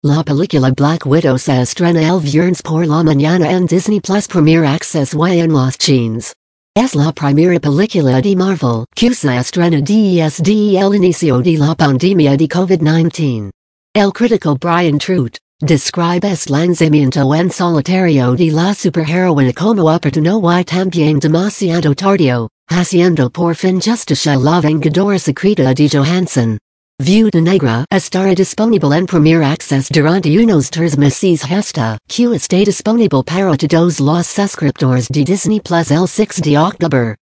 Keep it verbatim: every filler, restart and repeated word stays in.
La película Black Widow se estrena el viernes por la mañana en Disney Plus Premier Access y en los cines. Es la primera película de Marvel que se estrena desde el inicio de la pandemia de COVID diecinueve. El crítico Brian Trout describe este lanzamiento en solitario de la superheroína como oportuno y también demasiado tardío, haciendo por fin justicia a la Vengadora secreta de Johansson. Viuda Negra estará disponible en Premier Access durante unos tres meses hasta que esté disponible para todos los suscriptores de Disney Plus el seis de octubre.